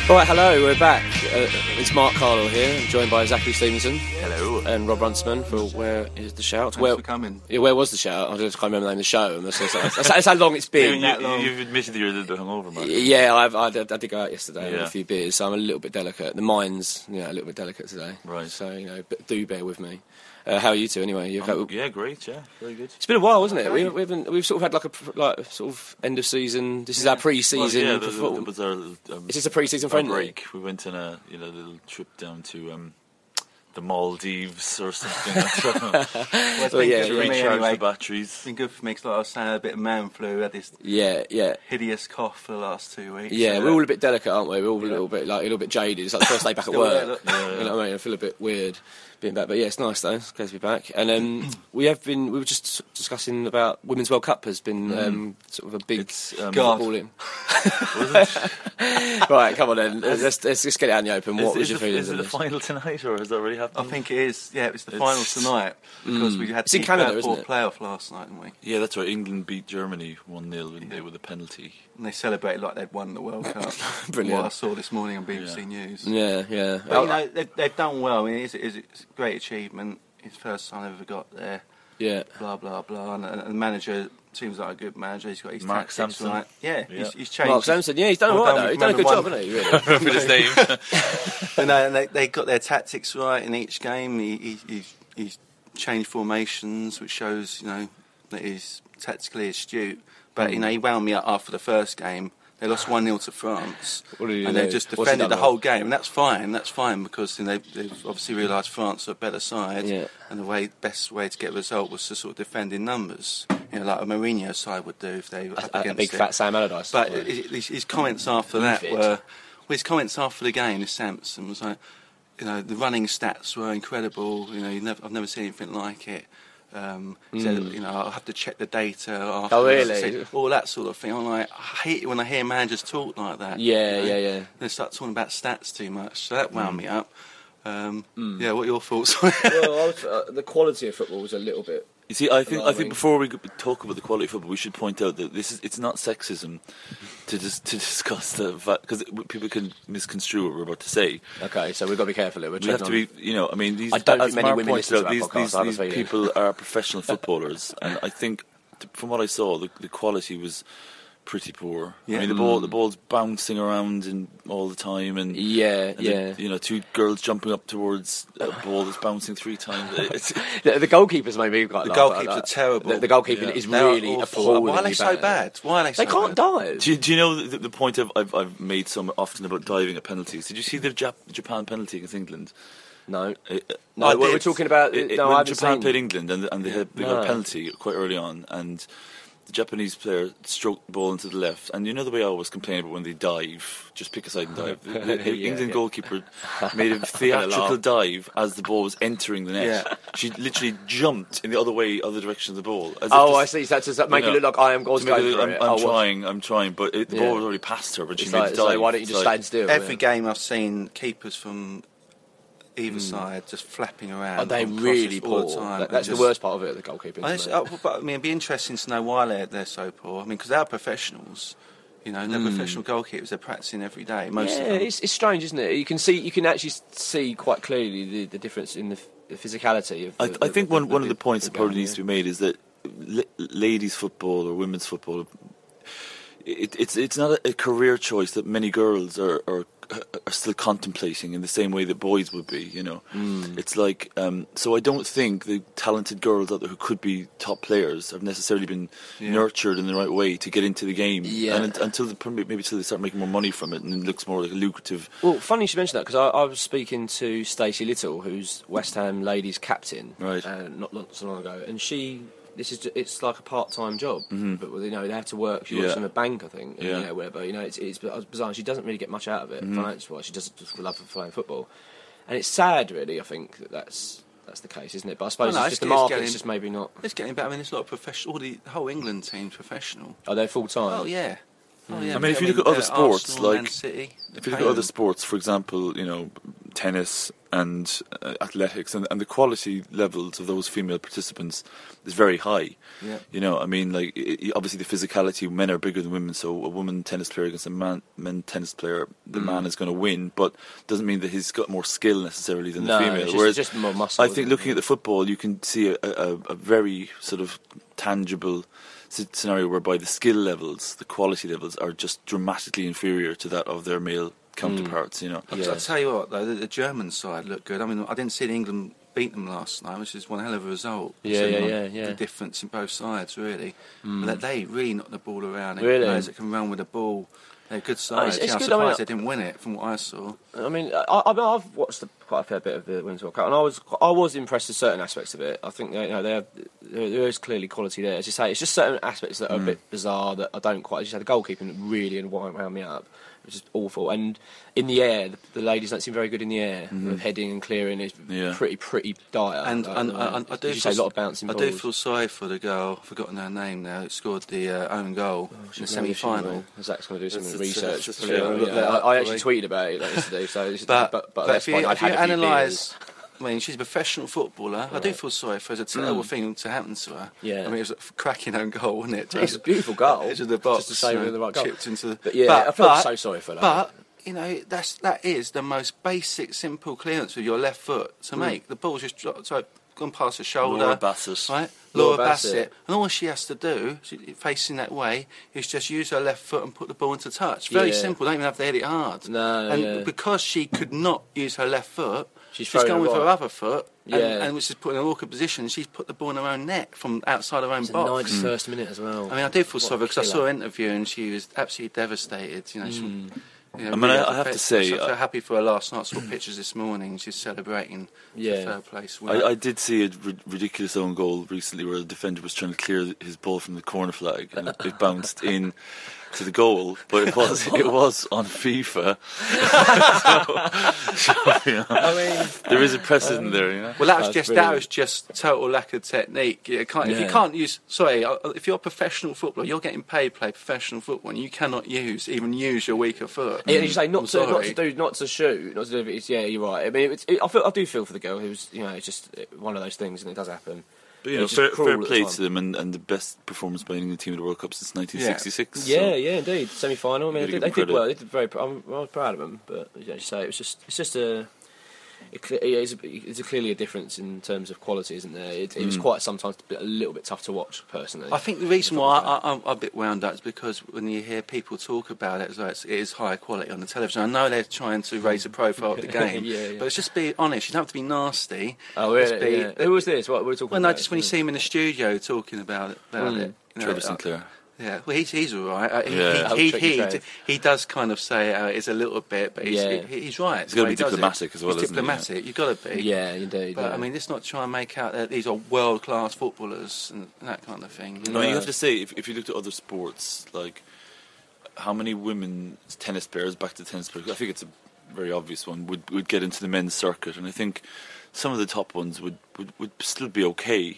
Right, hello, we're back. It's Mark Carlow here, I'm joined by Zachary Stevenson. Hello. And Rob Runciman for Where Is the Shout? Thanks for coming. Yeah, where was the shout? I just can't remember the name of the show. That's how long it's been. You've admitted that you're a little bit hungover, Mark. Yeah, I did go out yesterday with Yeah. a few beers, so I'm a little bit delicate. The mind's a little bit delicate today. Right. So, do bear with me. How are you two anyway? Yeah, great, yeah, very good. It's been a while, hasn't it? We've sort of had like sort of end of season. This is our pre-season. Well, for football. was our, Is this a pre-season friendly? break. We went on a little trip down to the Maldives or something. Well, it's been yeah, good to for me recharge anyway. the batteries. It's been good for me because like I was saying, I had a bit of man flu. I had this Yeah. hideous cough for the last 2 weeks. Yeah, so we're all a bit delicate, aren't we? We're all a little bit jaded. It's like the first day back at Still there, work. look. Yeah. You know what I mean? I feel a bit weird being back, but yeah, it's nice though. It's great to be back. And we were just discussing about Women's World Cup has been sort of a big God. footballing. Was it? Right, come on then. Let's just get it out in the open. What was your feelings Is on it the this? final tonight, or has that already I happened? think it is. Yeah, it was the final tonight because we had It's in the Canada, airport isn't it? playoff last night, didn't we? Yeah, that's right. England beat Germany 1-0 with a penalty. And they celebrated like they'd won the World Cup. Brilliant. What I saw this morning on BBC Yeah. News. Yeah. But they've done well. I mean, it's a great achievement. It's the first time I've ever got there. Yeah. Blah blah blah. And the manager seems like a good manager. He's got his Mark tactics Sampson. right. Yeah, Yeah. he's changed. Mark Sampson, yeah, he's done all right though. He's done a good job, hasn't he? Really? Remember his name? And they got their tactics right in each game. He's changed formations, which shows that he's tactically astute. But he wound me up after the first game. They lost 1-0 to France, What did he and do? they just What's he defended done the wrong? whole game. And that's fine. That's fine because they've obviously realised France are a better side, Yeah. and the best way to get a result was to sort of defend in numbers. Like a Mourinho side would do if they were up A against big it. fat Sam Allardyce. But his comments after that Fit. were... Well, his comments after the game, his Sampson, was like, the running stats were incredible. I've never seen anything like it. Said, I'll have to check the data after. Oh, really? All that sort of thing. I'm like, I hate it when I hear managers talk like that. Yeah. They start talking about stats too much, so that wound me up. Yeah, what are your thoughts on it? Well, the quality of football was a little bit. You see, I think Alarming. before we talk about the quality of football, we should point out that it's not sexism to discuss the fact, because people can misconstrue what we're about to say. Okay, so we've got to be careful. We're We have to be, I mean, these. I don't as think many Mark women pointed listen to out, our these, podcast, I have a these feeling. people are professional footballers, and I think, from what I saw, the quality was pretty poor. Yeah. I mean, the ball's bouncing around all the time, and two girls jumping up towards a ball that's bouncing 3 times. The goalkeepers maybe quite. The goalkeepers are terrible. The goalkeeping is They're really awful. appalling. Why are they so bad? Why are they so They can't bad? dive. Do you know the point I've made often about diving at penalties? Did you see the Japan penalty against England? No, I we're did. talking about. When I haven't Japan seen. played England and they got No. a penalty quite early on, and the Japanese player stroked the ball into the left. And you know the way I always complain about when they dive, just pick a side and dive. The England goalkeeper made a theatrical dive as the ball was entering the net. Yeah. She literally jumped in the other direction of the ball. As if Oh, to- I see. So does that make you it look like I am to God's make going it for look- it? I'm trying, but the Yeah. ball was already past her, but she It's made like, the so dive. why don't you just It's like- stand still? Every game I've seen keepers from either side just flapping around. Are they on really crosses all poor? the time. That's And the worst part of it. The goalkeeping. But I mean, it'd be interesting to know why they're so poor. I mean, because they're professionals. They're professional goalkeepers. They're practicing every day. Most of them. It's strange, isn't it? You can actually see quite clearly the difference in the physicality of. I think one of the points that probably game, needs to be made is that ladies' football or women's football, it's not a career choice that many girls are still contemplating in the same way that boys would be. It's like so I don't think the talented girls out there who could be top players have necessarily been nurtured in the right way to get into the game. Yeah. And until they start making more money from it, and it looks more like a lucrative. Well, funny you should mention that because I was speaking to Stacey Little, who's West Ham ladies captain, Right. Not so long ago, and it's like a part-time job, but they have to work. She works Yeah. in a bank, I think, and, Yeah. whatever. It's bizarre. She doesn't really get much out of it financially. She does it just for love of playing football, and it's sad, really. I think that's the case, isn't it? But I suppose it's just the market. It's just maybe not. It's getting better. I mean, it's not professional. The whole England team's professional. Are they full-time? Oh yeah. Oh, yeah. I mean, if you look at other sports, Arsenal, like Man City, if you look at other sports, for example, tennis and athletics, and the quality levels of those female participants is very high. Yeah. You know, I mean, like, obviously the physicality, men are bigger than women, so a woman tennis player against a men tennis player, the man is going to win, but doesn't mean that he's got more skill necessarily than the female. Whereas just more muscle. I think looking at the football, you can see a very sort of tangible scenario whereby the skill levels, the quality levels, are just dramatically inferior to that of their male counterparts, you know. I'll tell you what, though, the German side looked good. I mean, I didn't see England beat them last night, which is one hell of a result. Yeah. The difference in both sides, really. But they really knocked the ball around. Really? Players that can run with the ball. They're good sides. It's I'm good. surprised they didn't win it, from what I saw. I mean, I've watched quite a fair bit of the Women's World Cup, and I was impressed with certain aspects of it. I think there is clearly quality there. As you say, it's just certain aspects that are a bit bizarre that I don't quite. As you say, the goalkeeping really wound me up. It was just awful. And in the air, the ladies don't seem very good in the air. The heading and clearing is pretty dire. And I do feel a lot of bouncing balls. I do feel sorry for the girl. I've forgotten her name now. Who scored the own goal in the semi-final. Zach's going to do some research. I I actually tweeted about it yesterday. So but if you analyse. I mean, she's a professional footballer. Right. I do feel sorry for her. It's a terrible thing to happen to her. Yeah. I mean, it was a cracking own goal, wasn't it? It's a beautiful goal. Into the box. Just to save the right goal. Chipped into the... But I felt so sorry for that. But, you know, that is the most basic, simple clearance with your left foot to make. The ball's just gone past her shoulder. Laura Bassett. Right? Laura Bassett. And all she has to do, facing that way, is just use her left foot and put the ball into touch. Very simple. Don't even have to hit it hard. Because she could not use her left foot, she's gone with her other foot, and which is put in an awkward position. She's put the ball in her own net from outside her own box. 91st minute as well. I mean, I do feel sorry because I saw her interview and she was absolutely devastated. You know, I mean, I have to say, I felt happy for her last night. I saw pictures this morning. She's celebrating the third place win. I did see a ridiculous own goal recently where the defender was trying to clear his ball from the corner flag and it bounced in to the goal, but it was on FIFA. I mean, there is a precedent there, you know. Well, that was just total lack of technique. If you can't use, if you're a professional footballer, you're getting paid to play professional football, and you cannot even use your weaker foot. Yeah, you say not to shoot, not to do it. You're right. I mean, I do feel for the girl who's, it's just one of those things, and it does happen. But, fair play to them, and the best performance by any team in the World Cup since 1966. Yeah, indeed. Semi-final. I mean, they did well. They did very. I'm proud of them. But as you say, it's just a. It's clearly a difference in terms of quality, isn't there? It was quite sometimes a little bit tough to watch, personally. I think the reason why I'm a bit wound up is because when you hear people talk about it, it is high quality on the television. I know they're trying to raise the profile of the game, but it's just be honest. You don't have to be nasty. Oh, really? Who was this? What were we talking about? Well, no, just when you see him in the studio talking about it. Trevor Sinclair. Yeah, well, he's all right. He does kind of say it is a little bit, but he's right. He's got to be diplomatic as well, isn't he? Diplomatic, you've got to be. Yeah, indeed. But I mean, let's not try and make out that these are world-class footballers and that kind of thing. You have to say, if you looked at other sports, like how many women tennis players, back to tennis players, I think it's a very obvious one, would get into the men's circuit, and I think some of the top ones would still be okay.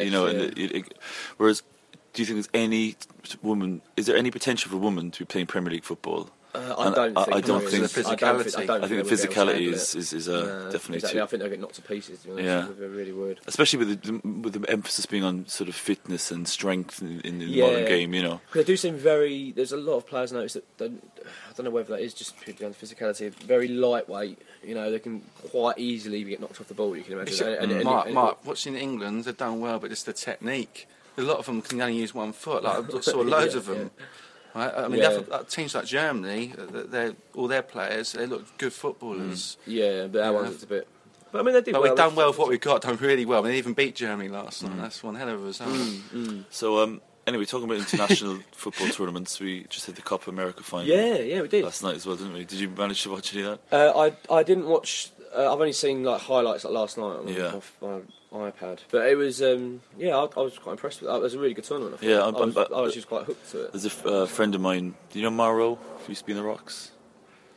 Whereas, do you think there's any woman? Is there any potential for a woman to be playing Premier League football? I don't think. The physicality. I think the physicality is definitely. Exactly. I think they'll get knocked to pieces. They really would. Especially with the emphasis being on sort of fitness and strength in the modern game. They do seem very. There's a lot of players notice that I don't know whether that is just purely down to physicality. Very lightweight. They can quite easily get knocked off the ball. You can imagine. Mark, watching England, they've done well, but it's the technique. A lot of them can only use one foot. Like I saw loads of them. Right? I mean, teams like Germany, all their players, they look good footballers. Yeah, but our ones, it's a bit. But I mean, they did. We've done well with what we've got. Done really well. They even beat Germany last night. That's one hell of a result. So, anyway, talking about international football tournaments, we just had the Copa America final. Yeah, we did last night as well, didn't we? Did you manage to watch any of that? I didn't watch. I've only seen highlights last night on my iPad, but it was I was quite impressed with it. It was a really good tournament. I was just quite hooked to it. There's a friend of mine. Do you know Mauro? Who used to be in the Rocks?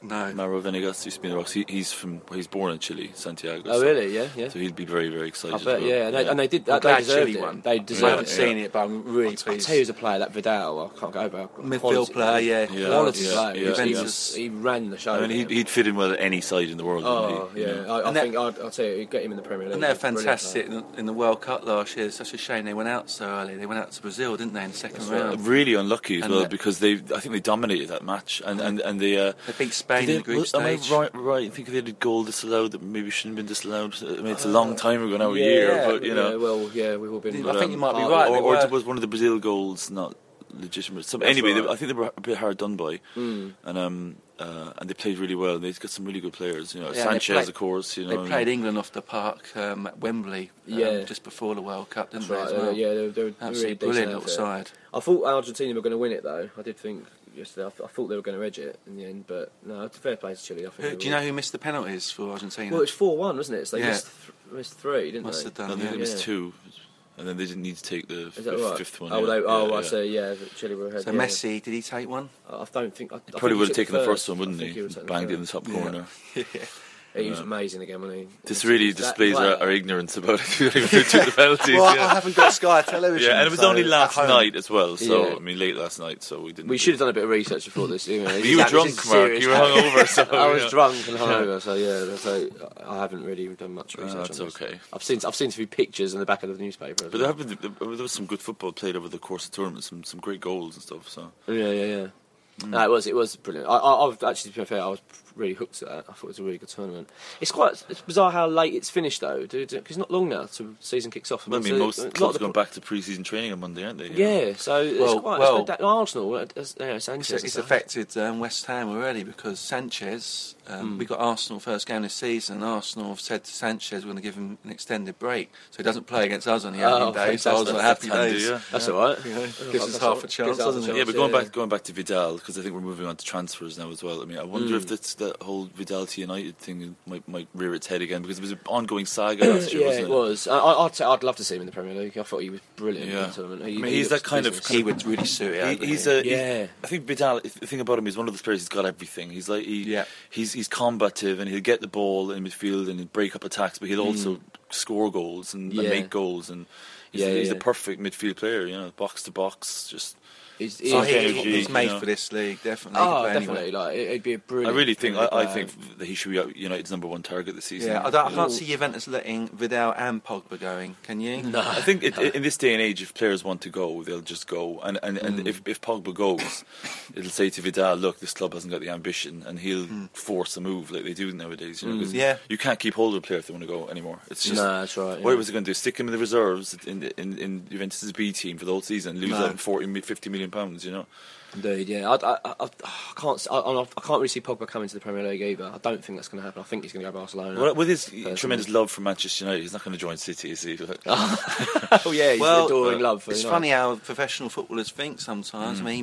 No. Mauro Venegas used to be in the Rocks. He's born in Chile, Santiago. Oh, really? Yeah, yeah. So he'll be very, very excited. I bet, as well. yeah. And they did. I'm They glad deserved Chile it. won. They I deserved haven't it. seen it, but I'm really I'll pleased. tell you, who's a player, that Vidal. I can't go over. Midfield player, yeah. Yeah. Quality Yeah, player. yeah, He ran the show. I mean, he'd fit in well at any side in the world. Oh, wouldn't he? yeah. You know? I think I'll tell you, you'd get him in the Premier League. And they're He's a brilliant fantastic player. in the World Cup last year. It's such a shame they went out so early. They went out to Brazil, didn't they, in the second round? Really unlucky as And well the- because I think they dominated that match and they They beat Spain in the group stage. Am I right? I think they had a goal disallowed that maybe shouldn't have been disallowed. I mean, it's a long time ago now, a year, but you know. Yeah, well, yeah, we've all been. I think you might be part right. of it. Or They were. was one of the Brazil goals not legitimate? That's Anyway, right. I think they were a bit hard done by, and they played really well. They've got some really good players. You know, Yeah, they Sanchez, played- of course. You They know, played England off the park at Wembley Yeah. just before the World Cup, didn't That's they? right, As well? yeah, they were really Absolutely decent brilliant little outfit. side. I thought Argentina were going to win it, though. I did think yesterday. I thought they were going to edge it in the end, but no, it's a fair play to Chile. I think. Do you know who missed the penalties for Argentina? Well, it's 4-1, wasn't it? So they Yeah. missed three, didn't Must they? have done. I think Yeah. it was Yeah. two, and then they didn't need to take the Is that right? fifth one. Oh, yeah. I Yeah. see. Yeah, Chile were ahead. So yeah. Messi, did he take one? I don't think. I Probably think would he have took taken the first one, wouldn't I think he? would have taken Banged it in the first. top corner. He was amazing again, wasn't he? This really That displays player- our ignorance about who took the penalties. Well, I yeah. haven't got Sky Television. Yeah, and it was so only last at home. night as well. So Yeah. I mean, late last night. So we didn't. We should have done a bit of research before this. You, know, You were drunk, Mark. You were hungover. So I was yeah. drunk and hungover, so yeah. So I haven't really done much research. That's on this. okay. I've seen a few pictures in the back of the newspaper. as But well. there was some good football played over the course of the tournament. Some great goals and stuff. So Yeah. No, it was brilliant. I've actually, to be fair, I was really hooked to that. I thought it was a really good tournament. It's bizarre how late it's finished though, because it's not long now till the season kicks off. well, I mean, So most a lot clubs of the going back to pre-season training on Monday, aren't they? Yeah, so it's Well- quite. well- Arsenal, Sanchez. It's affected West Ham already because Sanchez. We got Arsenal first game this season. Arsenal have said to Sanchez we're going to give him an extended break so he doesn't play against us on the opening day. So I was fantastic. like, happy That's handy, days. yeah. That's all right. You know, gives us That's half all a right. chance, Gives us doesn't half a it? Yeah, but Yeah. going back to Vidal, because I think we're moving on to transfers now as well. I mean, I wonder if that whole Vidal to United thing might rear its head again, because it was an ongoing saga last year, Yeah, wasn't it was. I'd love to see him in the Premier League. I thought he was brilliant in Yeah. the tournament. I mean, he's looks that kind of- business. He would really suit it. Yeah. I think Vidal. The thing about him is one of those players. He's got everything. He's like Yeah. he's combative, and he'll get the ball in midfield and he'll break up attacks, but he'll also score goals and Yeah. make goals. And he's Yeah. the perfect midfield player. You know, box to box. Just He's Oh, energy, he's made you know. for this league, definitely. He could play definitely. anywhere. Like it'd be a I brilliant. really think brilliant I player. think that he should be United's number one target this season. Yeah, I can't see Juventus letting Vidal and Pogba going. Can you? No. I think in this day and age, if players want to go, they'll just go. And if Pogba goes, it'll say to Vidal, look, this club hasn't got the ambition, and he'll force a move like they do nowadays. You know, 'cause Yeah. you can't keep hold of a player if they want to go anymore. It's just No, that's right. what yeah. was he going to do? Stick him in the reserves in Juventus' B team for the whole season, lose No. out on 50 million pounds. You know, Indeed, yeah. I can't really see Pogba coming to the Premier League either. I don't think that's going to happen. I think he's going to go to Barcelona. well, with his Personally. tremendous love for Manchester United, he's not going to join City, is he? Oh yeah, he's Well, adoring love. For It's United. funny how professional footballers think sometimes. I mean,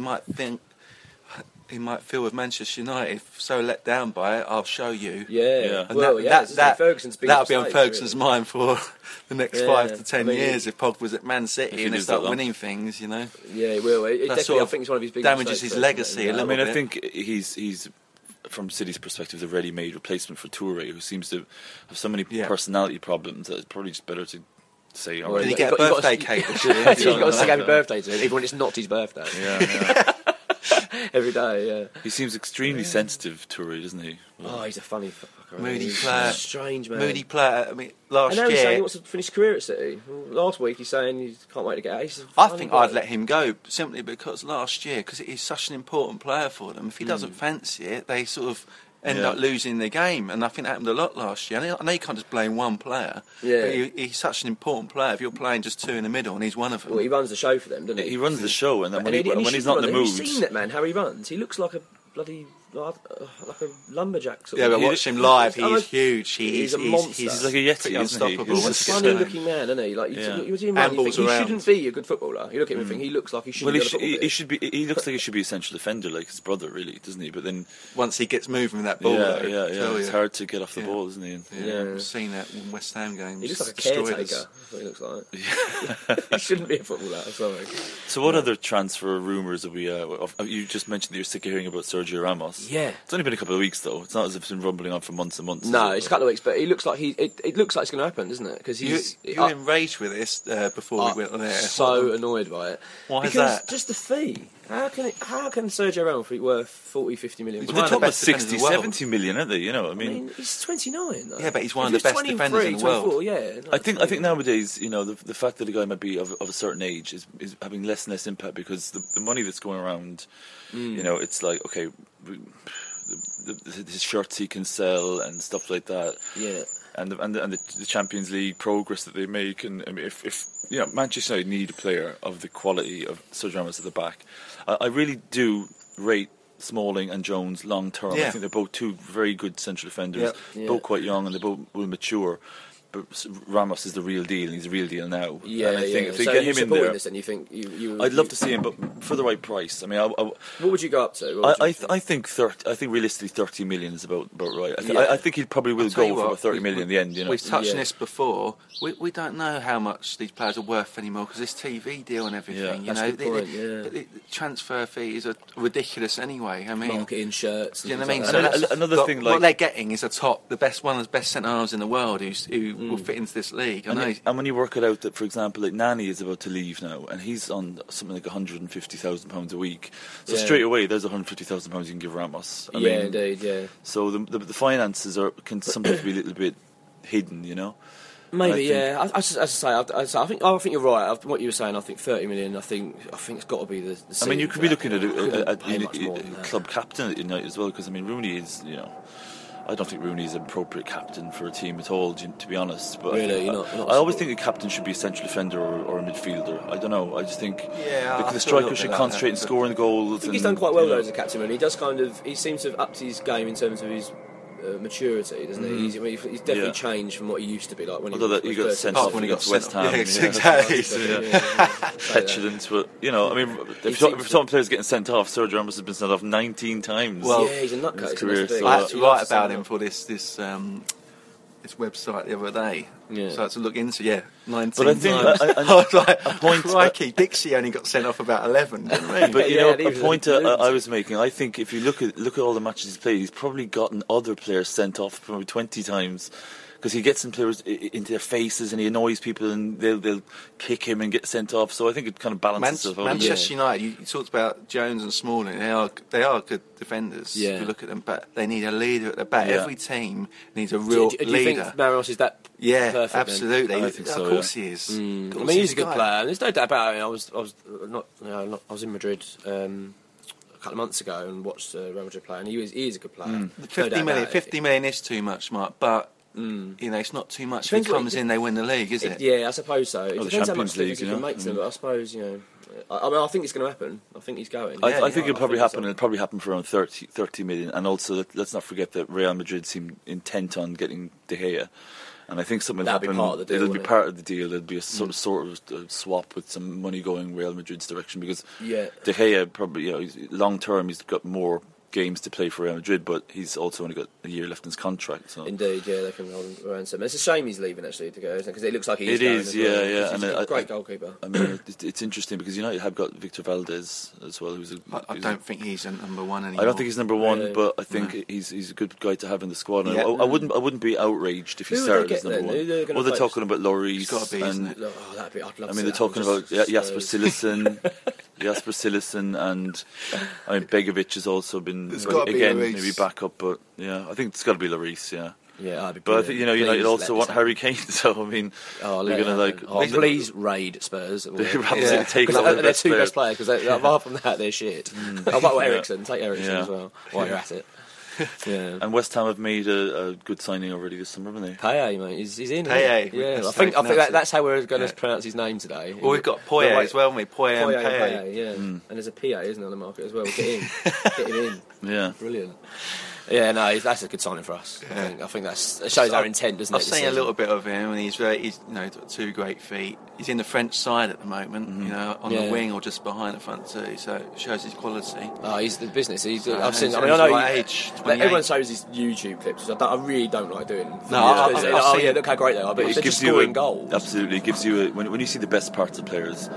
he might feel with Manchester United so let down by it. I'll show you. Yeah, And well, yeah. Ferguson's biggest that'll be on mistake, Ferguson's really. mind for the next Yeah, 5 to 10 I mean, years if Pogba was at Man If City he and they lives that start long. winning things. You know, Yeah, it will. It That definitely, sort I of think it's one of his biggest damages mistakes, his legacy a I little mean, I bit. think he's from City's perspective the ready-made replacement for Toure, who seems to have so many Yeah. personality problems that it's probably just better to say, all Well, right, Did he you get a got- you birthday got- cake this year? You've got to sing happy birthday to him, even when it's not his birthday. yeah. Every day, yeah. He seems extremely sensitive, Toure, doesn't he? Oh, he's a funny fucker. Moody He's player. a strange man. Moody player. I mean, last And now he's saying he year. wants to finish his career at City. Well, last week he's saying he can't wait to get out. He's a I funny think bloke. I'd let him go simply because last year, because he's such an important player for them. If he doesn't fancy it, they sort of end Yeah. up losing the game, and I think that happened a lot last year. I know you can't just blame one player. Yeah. But he's such an important player. If you're playing just two in the middle, and he's one of them. Well, he runs the show for them, doesn't he? He runs the show, and then when, And when should he's not in the run it. mood, Have you seen that man? How he runs? He looks like a bloody like a lumberjack. Sort Yeah, of. but watch him live. Oh, He's huge. He's a monster. he's like a yeti, pretty isn't he? unstoppable. He's once a he gets funny going. looking man, isn't he? Like Yeah. you see him, And you think balls he around. shouldn't be a good footballer. You look at him and think he looks like he shouldn't Well, be a footballer. he should be. He looks like he should be a central defender, like his brother, really, doesn't he? But then, Once he gets moving with that ball, yeah, though, yeah, tell it's you. hard to get off the Yeah. ball, isn't he? Yeah, Yeah. I've seen that in West Ham games. He looks like a Destroyed caretaker. us. That's what he looks like. He shouldn't be a footballer. Sorry. So, what other transfer rumours have we? You just mentioned that you're sick of hearing about Sergio Ramos. Yeah. It's only been a couple of weeks though. It's not as if it's been rumbling on for months and months. No, it's a couple of weeks, but it looks like it looks like it's going to happen, doesn't it? Because You're enraged with this before we went on air. So annoyed by it. Why is because that? Just the fee. How can Sergio Ramos be worth 40, 50 million? But one they're of the talking about best defenders 60, in the world. 70 million, aren't they? You know, I I mean, mean, he's 29 though. Yeah, but he's one If of the he was best defenders in the 23, world. 24, yeah. I think nowadays, you know, the fact that a guy might be of a certain age is having less and less impact because the money that's going around, you know, it's like, okay, his shirts he can sell and stuff like that. Yeah. And the Champions League progress that they make, and I mean, if you know, Manchester United need a player of the quality of Sergio Ramos at the back, I really do rate Smalling and Jones long term. Yeah. I think they're both two very good central defenders, Yep. Yeah. both quite young, and they both will mature. But Ramos is the real deal, and he's the real deal now. Yeah, and I think if they so get you're him in supporting there, this, and you think I'd love to see him, but for the right price. I mean, What would you go up to? What would you I think 30. I think realistically 30 million is about right. Yeah. I think he probably will tell you go for what, about 30 million in the end. You know, We've touched on Yeah. this before. We don't know how much these players are worth anymore because this TV deal and everything. Yeah, you that's know, a good point, yeah. the transfer fees are ridiculous anyway. I mean, marketing shirts? you know and what I mean? things So like that. that's another got- thing, what like- they're getting is one of the best centre halves in the world who will fit into this league. I know. And when you work it out that, for example, like Nani is about to leave now, and he's on something like £150,000 a week. So Yeah. straight away, there's £150,000 you can give Ramos. I Yeah, mean, indeed, yeah. So the finances can sometimes be a little bit hidden, you know. Maybe, I think- yeah. As I say, I think you're right. What you were saying, I think 30 million. I think it's got to be the. I mean, you could be looking at a pay much more than that. club captain at United as well, because I mean, Rooney is, you know. I don't think Rooney is an appropriate captain for a team at all, to be honest. But Really? I, You're not I always think a captain should be a central defender or a midfielder. I don't know. I just think Yeah, I the feel a striker little should bit like concentrate that, on but- scoring goals. I think he's done quite well though as a captain. He does he seems to have upped his game in terms of his maturity, doesn't he? He's definitely Yeah. changed from what he used to be like when Although he he got first sent Oh, off when he got against West sent off. Ham. Yeah, exactly. Petulant, but you know, I mean, if seems we're talking players getting sent off, Sergio Ramos has been sent off 19 times. Well, yeah, he's a nutcase. his career, that's the thing. so, I had to He loves write about to him for this website the other day. Yeah. So I had to look into 19 But I think times. I was like, point- crikey, Dixie only got sent off about 11. Didn't he? But you Yeah, know, and he a was point a I was making, I think if you look at all the matches he's played, he's probably gotten other players sent off probably 20 times. Because he gets some players into their faces and he annoys people and they'll kick him and get sent off. So I think it kind of balances itself out. Manchester United, you talked about Jones and Smalling. They are good defenders. Yeah. If you look at them, but they need a leader at the back. Yeah. Every team needs a real Do you leader. think Maros is that? Yeah, perfect then? absolutely. I think so, Of course yeah. he is. I Of mean, course he's a good guy. player. And there's no doubt about it. I was in Madrid a couple of months ago and watched Real Madrid play, and he is a good player. No 50 doubt million, about it. 50 million is too much, Mark, but you know, it's not too much. Depends if he what comes he- in, they win the league, is it? Yeah, I suppose so. It the depends how Champions much League, difference he you can know? make to them, but I suppose, you know... I mean, I think it's going to happen. I think he's going. I think it'll probably happen. so. It'll probably happen for around 30 million. And also, let's not forget that Real Madrid seem intent on getting De Gea. And I think something will That'll be happen. part of the deal, It'll be won't it? part of the deal. There'll be a sort of swap with some money going Real Madrid's direction because Yeah. De Gea probably, you know, long term he's got more games to play for Real Madrid, but he's also only got a year left in his contract. So Indeed, yeah, they can hold him around some. It's a shame he's leaving, actually, to go, isn't it? Because it looks like he is It going is, as well, yeah, because yeah. He's And a great goalkeeper. I mean, it's interesting because United have got Victor Valdez as well, who's I don't think he's number one anymore. I don't think he's number one, Really? but I think he's a good guy to have in the squad. And Yeah. I wouldn't be outraged if he Who would started they as get number then? one. Who they're gonna Well, they're play? talking about Lloris. It's gotta be, isn't and, it? Oh, that'd be, I'd love I to mean, see they're that. talking about Jasper Cillessen, and I mean Begovic has also been It's gotta be again Lloris. maybe back up, but yeah, I think it's got to be Lloris. Yeah. Yeah, that'd be But I think United Please also let want this Harry Kane, so I mean, Oh, they're going to like please raid Spurs. absolutely take Because over they're the two best best players. Because apart from that, they're shit. Oh, but Ericsson, take Ericsson Yeah. as well while you're at it. Yeah. And West Ham have made a good signing already this summer, haven't they? Payet, mate, he's in. Payet, isn't he? Yeah, that's I think how you pronounce it. that's how we're going to Yeah. pronounce his name today. Well, we've got Poyet as well, haven't we? Poyet and Payet. yeah. And there's a PA, isn't there, on the market as well? Get him in. Yeah. Brilliant. Yeah, no, that's a good signing for us. I think that shows our intent, doesn't it? I've seen a little bit of him, and he's got two great feet. He's in the French side at the moment, you know, on the wing or just behind the front two, so it shows his quality. Oh, he's the business. So, I've seen. he's I mean, I the know right age, 28. everyone shows his YouTube clips, which I really don't like doing. I've oh seen yeah, it. look how great they are. But if they're just you scoring goals. Absolutely, it gives you when you see the best parts of players.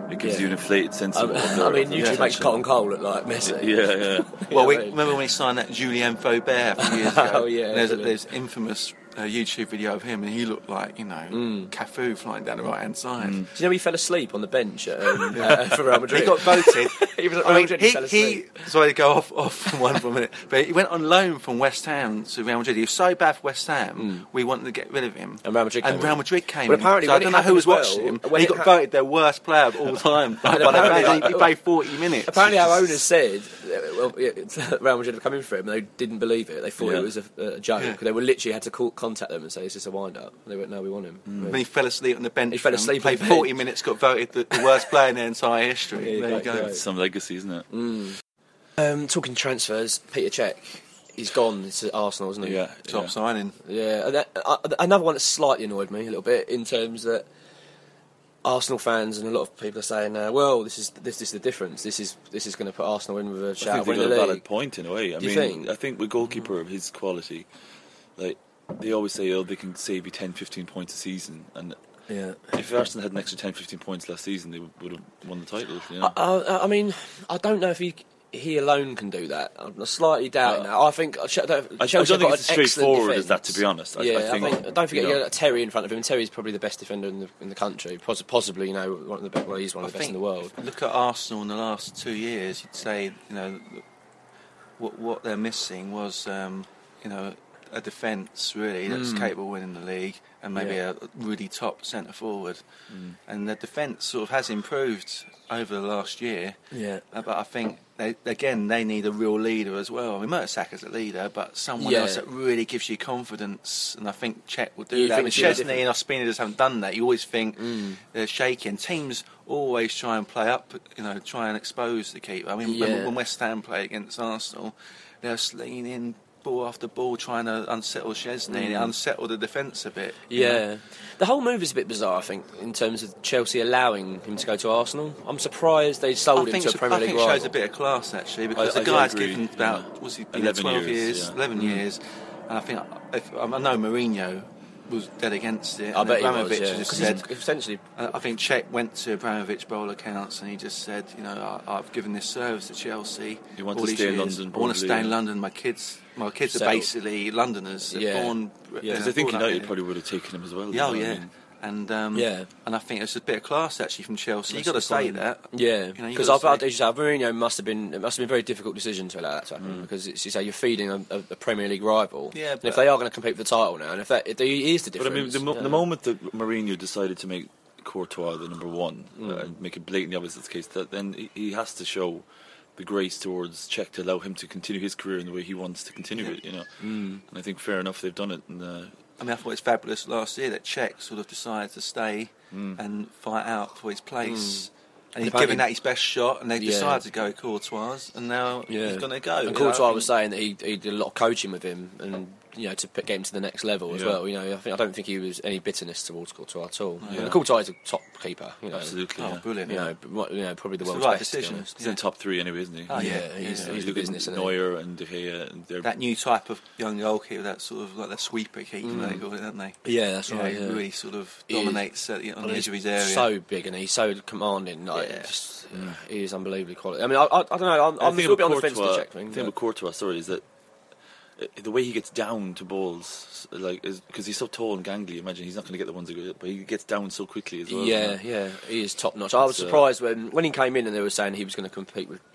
It gives you an inflated sense of. I mean, YouTube makes Cotton Cole look like Messi. Yeah. Well, remember when he signed that Julien Faubert a few years ago? Oh, yeah. There's infamous YouTube video of him, and he looked like, Cafu flying down the right-hand side. Do you know he fell asleep on the bench for Real Madrid? He got voted. He was at Real Madrid, he fell he asleep. sorry to go off from one for a minute, but he went on loan from West Ham to Real Madrid. He was so bad for West Ham, we wanted to get rid of him. And Real Madrid came in. Well, apparently, so I don't know who was watching him. He got voted their worst player of all time. He played 40 minutes. Apparently, our owners said Real Madrid had come in for him, and they didn't believe it. They thought it was a joke. Yeah. They were literally had to contact them and say, "Is this a wind-up?" And they went, "No, we want him." Then he fell asleep on the bench. He fell asleep. Played 40 minutes, got voted the worst player in their entire history. There you go. It's some legacy, isn't it? Talking transfers, Peter Cech, he's gone to Arsenal, isn't he? Yeah, top signing. Yeah, another one that slightly annoyed me a little bit in terms that Arsenal fans and a lot of people are saying, "Well, this is the difference. This is going to put Arsenal in with a shout." I think they've got a valid point in a way. I think with goalkeeper of his quality, like they always say, they can save you 10, 15 points a season, and if Arsenal had an extra 10, 15 points last season, they would have won the title. You know? I mean, I don't know if he alone can do that. I'm slightly doubting that. I think Chelsea I don't think it's as straightforward as that, to be honest. I think don't forget you got Terry in front of him. Terry's probably the best defender in the country, possibly one of the best. Well, he's one of the best in the world. Look at Arsenal in the last 2 years. You'd say what they're missing was a defence really that's capable of winning the league, and maybe a really top centre forward. And the defence sort of has improved over the last year. Yeah, but I think they need a real leader as well. I mean, Mertesacker's a leader, but someone else that really gives you confidence. And I think Cech will do that. But Szczesny and Ospina just haven't done that. You always think they're shaking. Teams always try and play up, try and expose the keeper. I mean, when West Ham play against Arsenal, they're slinging in ball after ball, trying to unsettle Szczesny and unsettle the defence a bit. Yeah. The whole move is a bit bizarre, I think, in terms of Chelsea allowing him to go to Arsenal. I'm surprised they sold him to a Premier League rival. I think it shows a bit of class, actually, because the guy's given about, what's he been, 12 years, 11 years. And I think, I know Mourinho was dead against it. I bet Abramovich he was, just said, essentially. I think Cech went to Abramovich bowl accounts and he just said, I've given this service to Chelsea. You want to stay in London? I want to stay in London. My kids are basically Londoners. They're born. Because I think United probably would have taken him as well. And I think it's a bit of class actually from Chelsea. You've got to say that. Yeah, because Mourinho must have been a very difficult decision to allow that to happen, because you're feeding a Premier League rival. Yeah, and if they are going to compete for the title now, and if he is the difference. But I mean, the moment that Mourinho decided to make Courtois the number one and make it blatantly obvious that's the case, that then he has to show the grace towards Cech to allow him to continue his career in the way he wants to continue it. And I think fair enough they've done it. And, I thought it's fabulous last year that Cech sort of decided to stay and fight out for his place. And he's given that his best shot, and they decided to go Courtois, and now he's going to go. And Courtois was saying that he did a lot of coaching with him, and to get him to the next level as well. I don't think he was any bitterness towards Courtois at all. And Courtois is a top keeper. Absolutely, brilliant. Probably the world's right best decision. He's in top three anyway, isn't he? Oh yeah, he's the business. Neuer and De Gea, and that new type of young goalkeeper, that sort of like that sweeper keeper, they call it, don't they? Yeah, that's right. He really sort of dominates on the edge of his area. So big, and he's so commanding. He is unbelievably quality. I mean, I don't know. I'm a little bit on the fence with Cech. The thing with Courtois, is that the way he gets down to balls, is because he's so tall and gangly. Imagine he's not going to get the ones that go, but he gets down so quickly as well. Yeah, he is top notch. I was surprised when he came in and they were saying he was going to compete with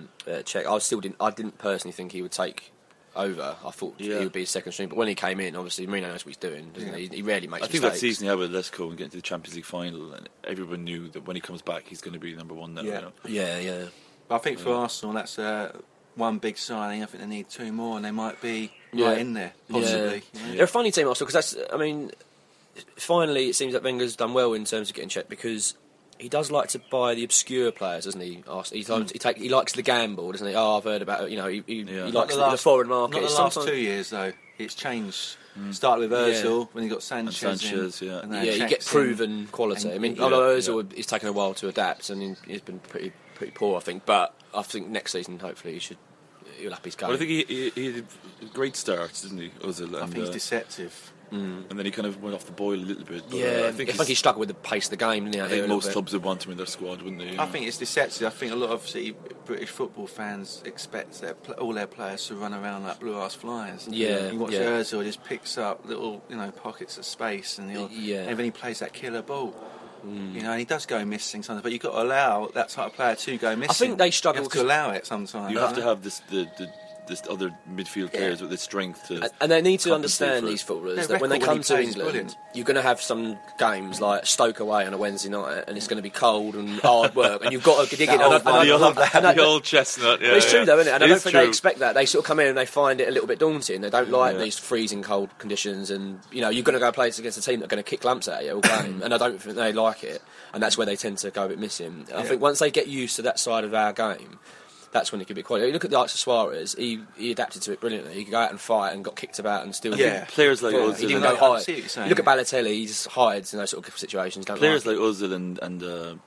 Cech. I didn't personally think he would take over. I thought he would be second string, but when he came in, obviously Mourinho knows what he's doing, doesn't he? He rarely makes mistakes. I think that season he had with Leicester and getting to the Champions League final, and everyone knew that when he comes back, he's going to be number one now. Yeah. But I think for Arsenal, that's one big signing. I think they need two more, and they might be right in there, possibly. Yeah. They're a funny team, Arsenal, because finally it seems that Wenger's done well in terms of getting Cech, because he does like to buy the obscure players, doesn't he? He likes the gamble, doesn't he? I've heard about it. He likes the foreign market. Not the last 2 years, though. It's changed. Started with Ozil when he got Sanchez and you get proven quality. I mean, although Ozil is taking a while to adapt, and he's been pretty poor, I think. But I think next season, hopefully, he'll up his game. Well, I think he had a great start, didn't he, Ozil? I think he's deceptive. and then he kind of went off the boil a little bit. But, Yeah, I think he struggled with the pace of the game, didn't he? I think most clubs would want him in their squad, wouldn't they? I think it's deceptive. I think a lot of British football fans expect all their players to run around like blue-ass flyers. Yeah, You watch yeah. Ozil, just picks up little, pockets of space, and then he plays that killer ball. And he does go missing sometimes, but you've got to allow that type of player to go missing. I think they struggle You have to allow it sometimes. You have to have this other midfield players with the strength to. And they need to compensate understand, for it. these footballers, Their that when they record come when he to plays is England, brilliant. you're going to have some games like Stoke away on a Wednesday night, and it's going to be cold and hard work, and you've got to dig in. The old chestnut. Yeah, But it's true though, isn't it? And I don't think true. they expect that. They sort of come in and they find it a little bit daunting. They don't like these freezing cold conditions, and you're going to go play against a team that are going to kick lamps at you all game, and I don't think they like it. And that's where they tend to go a bit missing. I think once they get used to that side of our game, that's when it could be quite. You look at the likes of Suarez; he adapted to it brilliantly. He could go out and fight and got kicked about and still. Players like he Ozil, didn't No, go I hide. see what you're saying, You look at Balotelli; he just hides in those sort of situations. Don't players like like Ozil and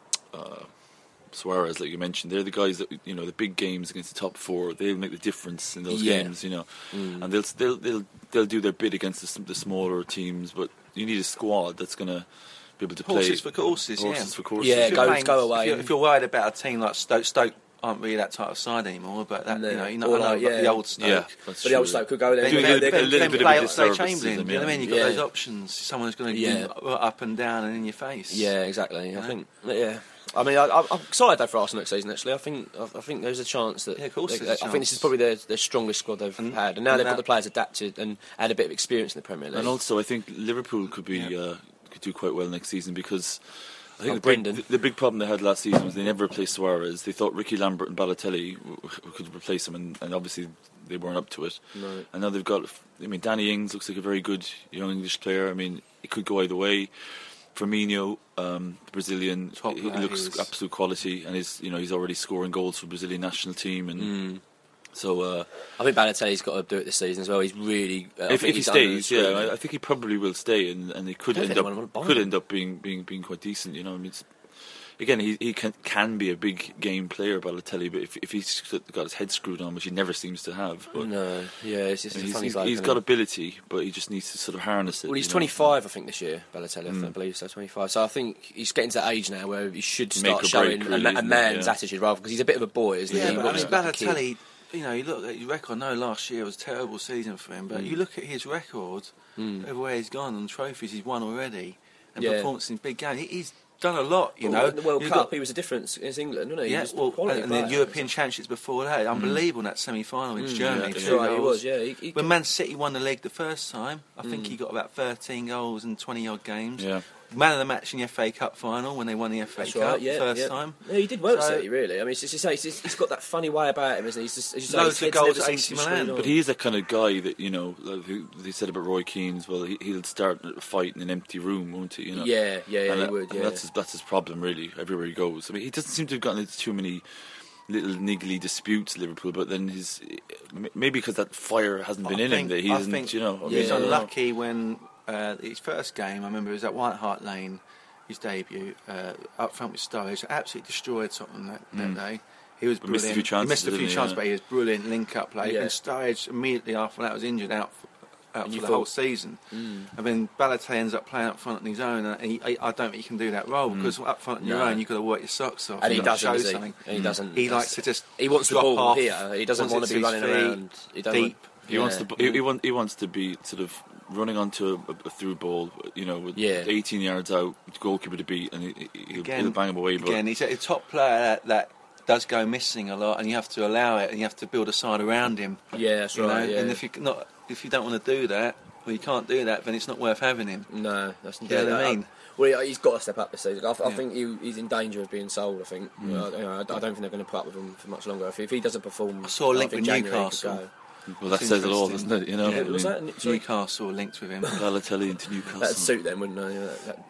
Suarez, like you mentioned, they're the guys that the big games against the top four. They'll make the difference in those games, and they'll do their bit against the smaller teams. But you need a squad that's going to be able to play Horses for courses, horses for courses. Yeah, If you're go away. If you're worried about a team like Stoke aren't really that type of side anymore, but that, No. you know, Or I know like, the old Stoke. Yeah, but the old Stoke could go there. Then, Doing then, a little then, bit then of a play disservice Oxlade to Chamberlain. them, You know what I mean? You've got Yeah. those options. Someone who's going to get up and down and in your face. Yeah, exactly. I think. Yeah. I mean, I'm excited though for Arsenal next season. Actually, I think there's a chance that. Yeah, of course I there's a think this is chance. probably their strongest squad they've had, and now they've got the players adapted and had a bit of experience in the Premier League. And also, I think Liverpool could do quite well next season because I think Brendan. the big problem they had last season was they never replaced Suarez. They thought Ricky Lambert and Balotelli could replace him, and obviously they weren't up to it. Right. And now they've got. I mean, Danny Ings looks like a very good young English player. I mean, it could go either way. Firmino, the Brazilian, Top he player, looks he is. absolute quality, and he's already scoring goals for the Brazilian national team, and so. I think Balotelli's got to do it this season as well. He's really. If he stays, I think he probably will stay, and he could I don't end think anyone would buy up him. being quite decent. I mean, again, he can be a big game player, Balotelli, but if he's got his head screwed on, which he never seems to have, but No, yeah, it's just a funny bloke, he's isn't got he? ability, but he just needs to sort of harness it. Well, he's you know. 25, I think, this year, Balotelli, I believe so, 25. So I think he's getting to that age now where he should Make start or showing break, really, a isn't it? man's Yeah. attitude rather, because he's a bit of a boy, isn't he? Yeah, He but I looks mean, like a kid. Balotelli, you look at your record. I know last year was a terrible season for him, but you look at his record, everywhere he's gone, and trophies he's won already, and Yeah. performances in big games. He's done a lot, you Well, know. in the World You've Cup, got- he was a difference against England, wasn't he? He yeah, was well, quality and the player. European Championships before that, unbelievable in that semi-final against Germany. That's two right, he goals. was, yeah. He When Man City won the league the first time, I think he got about 13 goals in 20-odd games. Yeah. Man of the match in the FA Cup final when they won the FA That's Cup right, yeah, first yeah. time. Yeah, he did well at So- City, really. I mean, it's just, he's got that funny way about him, isn't he? He's just, as you say, Loads his of head's goals never at seems to AC be Milan. screwed on. But he is that kind of guy that like who they said about Roy Keane as well. He'll start a fight in an empty room, won't he? You know? Yeah, And he would, yeah. that's his problem really. Everywhere he goes, I mean, he doesn't seem to have gotten into too many little niggly disputes, Liverpool. But then maybe because that fire hasn't been in him that he I isn't. think You know, he was Yeah. unlucky when his first game. I remember it was at White Hart Lane, his debut up front with Sturridge. Absolutely destroyed Tottenham that day. He was But brilliant. missed a few chances, He missed a few didn't he? chances, Yeah. but he was brilliant link-up play. Yeah. And Sturridge immediately after that was injured out for And you the whole thought- season. And then Balotelli ends up playing up front on his own, and I don't think he can do that role because up front on your No. own you've got to work your socks off. And he You've got to doesn't, show does he? something. And he doesn't. He likes to just He wants the drop ball off, here. He doesn't want wants to be it to his running feet, around. He doesn't. deep. He wants to. He wants to be sort of running onto a through ball, you know, with 18 yards out, goalkeeper to beat, and he'll bang him away. But Again, he's a top player that does go missing a lot, and you have to allow it, and you have to build a side around him. Yeah, that's You know? right. Yeah. And if you don't want to do that, or you can't do that, then it's not worth having him. No, that's You know what I mean? Well, he's got to step up this season. I think he's in danger of being sold. I think. I don't think they're going to put up with him for much longer. If he doesn't perform, I saw a link think with January he could Newcastle. go. well, that It's says it all, interesting. doesn't it? You know, Yeah, I Was mean, that? Sorry? Newcastle linked with him. Balotelli into Newcastle. That'd suit them, wouldn't it?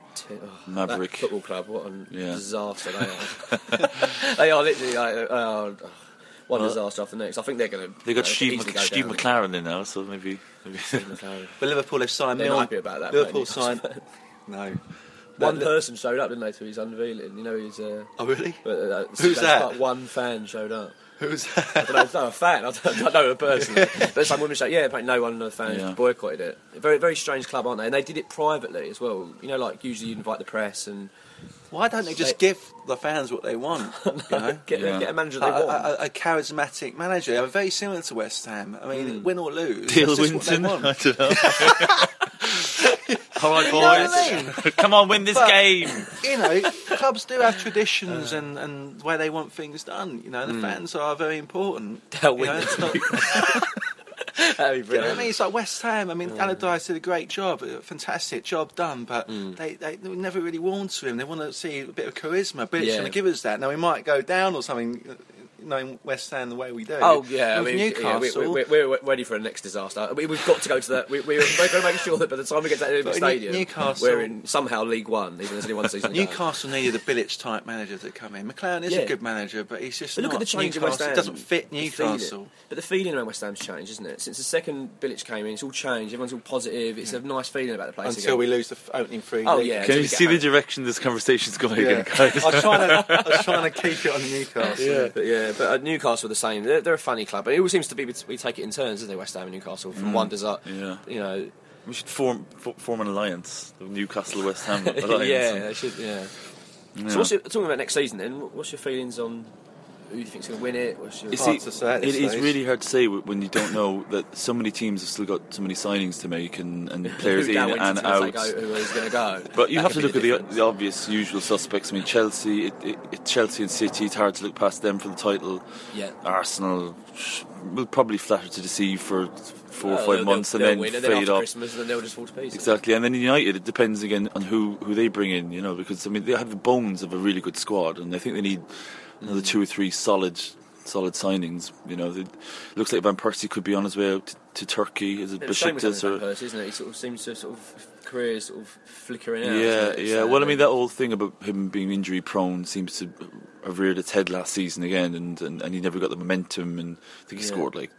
Maverick. That football club. What a Yeah. disaster they are. They are literally like one disaster after the next. I think they're going to. They got Steve easily go down. McLaren in now, so maybe. McLaren. But Liverpool have signed. They're happy about that, Liverpool mate. signed. No. One person showed up, didn't they, to his unveiling? You know, he's. Oh really? But, Who's that? But one fan showed up. Who's I don't know, I'm not a fan. I don't know a person. But some women say, apparently no one of the fans boycotted it. Very, very strange club, aren't they? And they did it privately as well. You know, like usually you invite the press and... Why don't they just give the fans what they want? You know? get a manager they want. A charismatic manager. They're very similar to West Ham. I mean, win or lose, Dale that's just Winton. what they want. I don't know. All right, boys. You know what I mean? Come on, win this game. You know, clubs do have traditions and where they want things done. You know, the fans are very important. Dale You know, Winton. it's not- That'd be Do you know what I brilliant. mean? It's like West Ham. I mean, Allardyce did a great job, a fantastic job done, but they never really warm to him. They want to see a bit of charisma. But it's going to give us that. Now, we might go down or something, knowing West Ham the way we do. Oh yeah, With Newcastle. we're ready for a next disaster. I mean, we've got to go to that. We're going to make sure that by the time we get to that But stadium, Newcastle- we're in somehow League One, even though there's only one season. to go. Newcastle needed a Bilic-type manager to come in. McLaren is a good manager, but he's just But look not. at the change in Newcastle. West Ham. It doesn't fit The Newcastle. feeling. But the feeling around West Ham's changed, isn't it? Since the second Bilic came in, it's all changed. Everyone's all positive. It's a nice feeling about the place. Until again. we lose the opening three. Oh, league. yeah. Can Until you we get see the home. direction this conversation's going Yeah. again, guys? I was trying to keep it on Newcastle. But Newcastle are the same. They're a funny club. But it all seems to be we take it in turns, isn't it? West Ham and Newcastle from one desert. Yeah. You know. We should form an alliance, the Newcastle West Ham alliance. Yeah, they should. Yeah. Yeah. So talking about next season, then, what's your feelings on who you think's going to win it? What's your... You Hard see, to say at this it's stage. really hard to say when you don't know that so many teams have still got so many signings to make and players in and out. Who is going to go? But you That have could to be look at the difference. the obvious usual suspects. I mean, Chelsea, Chelsea and City, it's hard to look past them for the title. Yeah. Arsenal will probably flatter to deceive for 4 or 5 They'll- months and they'll then win, fade after off. Christmas, and then they'll just fall to pieces. Exactly, and then United, it depends again on who they bring in, you know, because I mean they have the bones of a really good squad, and I think they need another 2 or 3 solid signings. You know, it looks like Van Persie could be on his way out to Turkey. Is it It's a shame with Besiktas Van or? Persie, isn't it? He sort of seems to career sort of flickering out. Yeah, isn't it? yeah. So, Well, I mean that whole thing about him being injury prone seems to have reared its head last season again, and he never got the momentum, and I think he scored like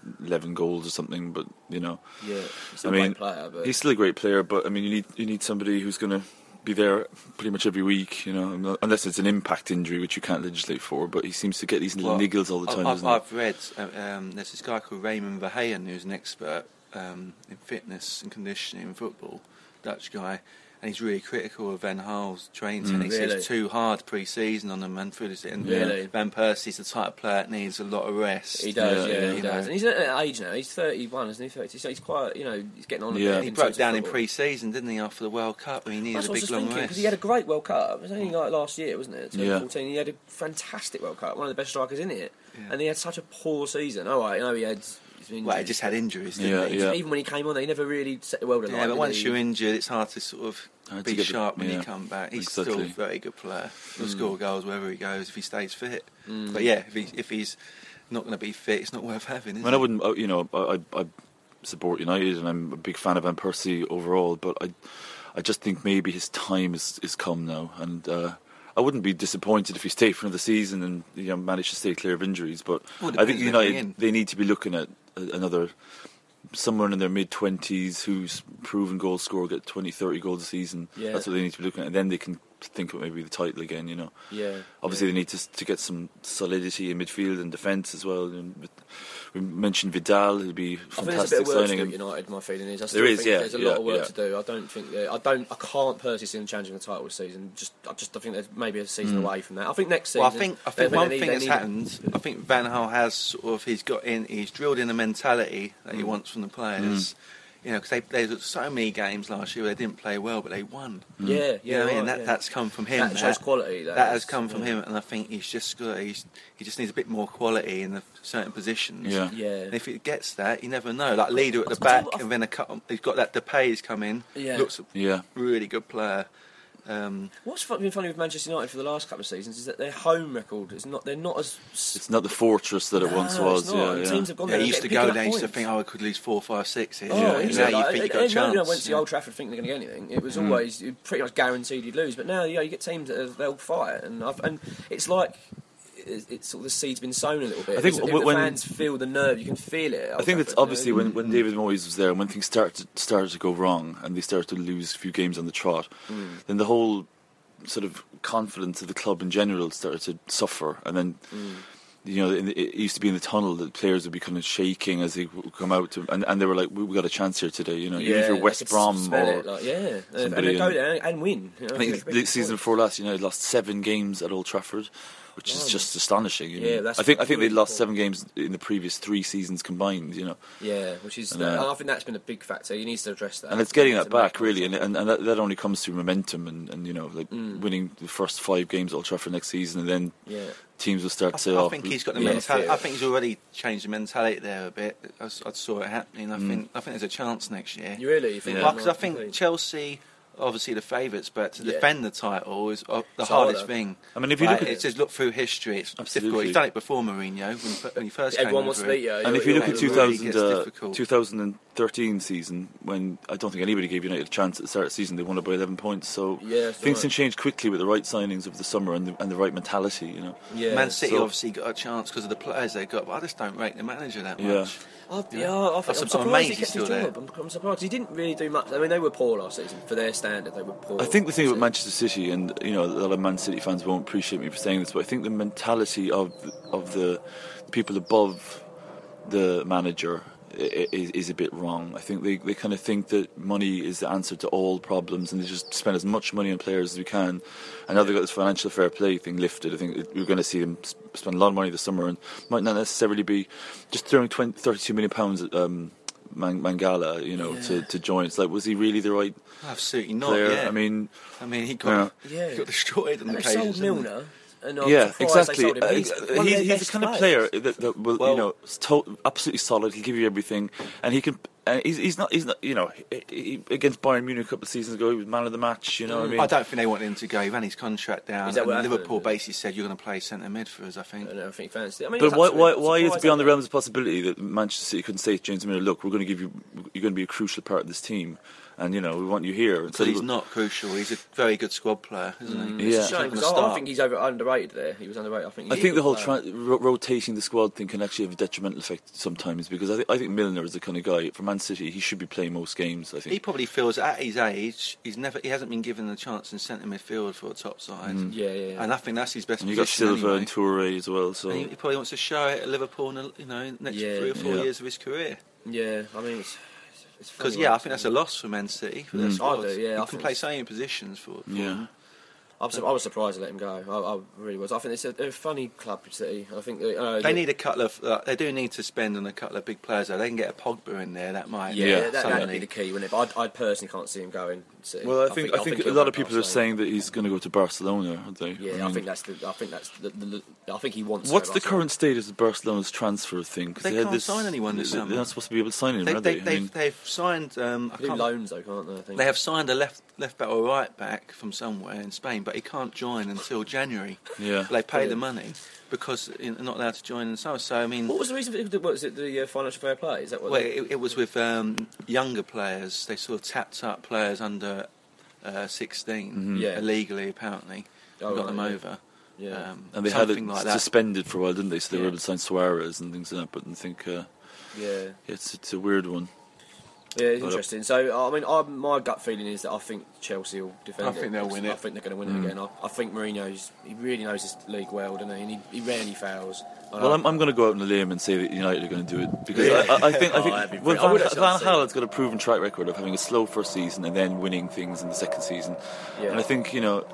11 goals or something. But you know, yeah, he's I a mean, great player, but he's still a great player, but I mean, you need somebody who's going to be there pretty much every week, you know, unless it's an impact injury, which you can't legislate for. But he seems to get these little niggles all the time. doesn't he? I've read there's this guy called Raymond Verheyen who's an expert in fitness and conditioning in football, Dutch guy, and he's really critical of Van Gaal's training techniques. Really? It's too hard pre-season on them and through this. And Really? Van Persie's the type of player that needs a lot of rest. he does. Yeah, Yeah, yeah. he does. And he's at an age now. He's 31, isn't he? 30. So he's quite, you know, he's getting on. A Yeah. bit He in broke terms of down in football. pre-season, didn't he, after the World Cup? He needed That's a what I was big just long thinking, rest. because he had a great World Cup. It was only like last year, wasn't it? Yeah. 2014. He had a fantastic World Cup, one of the best strikers in it. Yeah. And he had such a poor season. All right, I know he had. Well, he just had injuries, didn't Yeah, he? yeah. Even when he came on, he never really set the world alight. Yeah, but did once he? you're injured, it's hard to sort of Hard to be get the- sharp when yeah, you come back. He's exactly. still a very good player. He'll score goals wherever he goes if he stays fit. Mm. But yeah, if he's not going to be fit, it's not worth having. Is I mean, I it? wouldn't, you know, I support United and I'm a big fan of Van Persie overall, but I just think maybe his time is come now, and I wouldn't be disappointed if he stayed for another season and managed to stay clear of injuries. But Well, it I think depends who they bring United in. they need to be looking at another someone in their mid-20s who's proven goal scorer, get 20, 30 goals a season. Yeah. That's what they need to be looking at, and then they can think of maybe the title again. You know. Yeah. Obviously, they need to get some solidity in midfield and defence as well. And we mentioned Vidal; he'll be I think there's a fantastic bit of work to signing. do at And United. My feeling is, I There still is, think yeah, there's a lot of work yeah. to do. I don't think I can't personally see them challenging the title this season. I think there's maybe a season away from that. I think next season. Well, I think one they thing that's need- happened. I think Van Gaal has sort of he's drilled in a mentality that he wants from the players. You know, because there were so many games last year where they didn't play well, but they won. Yeah, yeah. You know what I mean? right, yeah. That's come from him. That shows quality. That has come from him, and I think he's just got. He just needs a bit more quality in the certain positions. Yeah. Yeah. And if he gets that, you never know. Like leader at the I'll tell you back, what, and then he's got that Depay's come in. Yeah. Looks a yeah, really good player. What's been funny with Manchester United for the last couple of seasons is that their home record is not. They're not as. it's not the fortress that it once No, was. it's not. Yeah, Teams have gone Yeah, there. he and used to picking go up there. He used to points. think, I could lose 4, 5, 6 here. Oh, Now exactly. you think you got a Everyone chance. went to the Old Trafford thinking they're going to get anything. It was always you pretty much guaranteed you'd lose. But now, you get teams that they'll fight, and it's like it's sort of the seed's been sown a little bit. I think If the when- fans feel the nerve, you can feel it. at I Old think that's Trafford, obviously you know? when David Moyes was there and when things started to go wrong and they started to lose a few games on the trot, then the whole sort of confidence of the club in general started to suffer, and then it used to be in the tunnel that players would be kind of shaking as they come out and they were like, we got a chance here today, even if you're West Brom or and they go there and win. I think the season before last, United lost 7 games at Old Trafford, which is just astonishing. I think they lost 7 games in the previous 3 seasons combined. Yeah, which is I think that's been a big factor. He needs to address that, and it's getting that back really, and that only comes through momentum and winning the first 5 games at Old Trafford next season, and then teams will start to say, I think he's got the mentality. I think he's already changed the mentality there a bit. I saw it happening. I think there's a chance next year. You really? You think? Because I think Chelsea, obviously the favourites, but to defend the title is the hardest thing. I mean, if you look at look through history, it's difficult. He's done it before, Mourinho, when he first everyone came wants to beat you. And if you look at really 2013 season, when I don't think anybody gave United a chance at the start of the season, they won it by 11 points. So things can change quickly with the right signings of the summer and the right mentality. Man City obviously got a chance because of the players they got, but I just don't rate the manager that much. I'm surprised he kept his job. I'm surprised he didn't really do much. I mean, they were poor last season for their standard. They were poor. I think the thing about Manchester City, and a lot of Man City fans won't appreciate me for saying this, but I think the mentality of the people above the manager is a bit wrong. I think they kind of think that money is the answer to all problems, and they just spend as much money on players as we can. And now they've got this financial fair play thing lifted. I think we're going to see them spend a lot of money this summer, and might not necessarily be just throwing £32 million at Mangala, to join. It's like, was he really the right? Absolutely not. Player? Yeah. I mean, he got destroyed on the occasion. Sold Milner. Exactly. He's the kind of player that will, absolutely solid. He'll give you everything, and he can. He's not. He, against Bayern Munich a couple of seasons ago, he was man of the match. I mean, I don't think they wanted him to go. He ran his contract down. Is that and Liverpool basbasically said, "You're going to play centre mid for us." I think. I don't think he fancied it. I mean, but why is it beyond the realms of possibility that Manchester City couldn't say to James Milner, "Look, we're going to give you. You're going to be a crucial part of this team." And we want you here. But he's not crucial. He's a very good squad player, isn't he? It's a shame, because I think he's underrated there. He was underrated. I think the whole rotating the squad thing can actually have a detrimental effect sometimes, because I think Milner is the kind of guy for Man City. He should be playing most games. I think he probably feels at his age he hasn't been given the chance in centre midfield for a top side. And I think that's his best. And you got Silva and Toure as well. So and he probably wants to show it at Liverpool in the next 3 or 4 years of his career. Yeah, I mean. Because I think that's a loss for Man City. For their squad. I can play so many positions for them. I was surprised to let him go. I really was. I think it's a funny club, City. I think they need a couple of. They do need to spend on a couple of big players. Though. They can get a Pogba in there. That might. That'd be the key, wouldn't it? But I personally can't see him going. City. Well, I think a lot of people are saying that he's going to go to Barcelona, aren't they? Yeah, I think that's the. I think he wants. What's the current status of Barcelona's transfer thing? They can't sign anyone this summer. They're not supposed to be able to sign anyone, are they? They've signed. Loans though, can't they? I think they have signed a left back or right back from somewhere in Spain, but he can't join until January. Yeah, they pay the money because they're not allowed to join in the summer. So I mean, what was the reason for it? Was it the financial fair play? Is that what? Well, it was with younger players. They sort of tapped up players under 16 illegally, apparently. Got them over. Yeah, and they had it suspended for a while, didn't they? So they were able to sign Suarez and things like that. But I think, it's a weird one. Yeah, it's interesting. So, I mean, my gut feeling is that I think Chelsea will defend it. I think they'll win it. I think they're going to win it again. I think Mourinho, he really knows this league well, doesn't he? And he rarely fails. Well, I'm going to go out on a limb and say that United are going to do it, because I think Van Gaal's got a proven track record of having a slow first season and then winning things in the second season. Yeah. And I think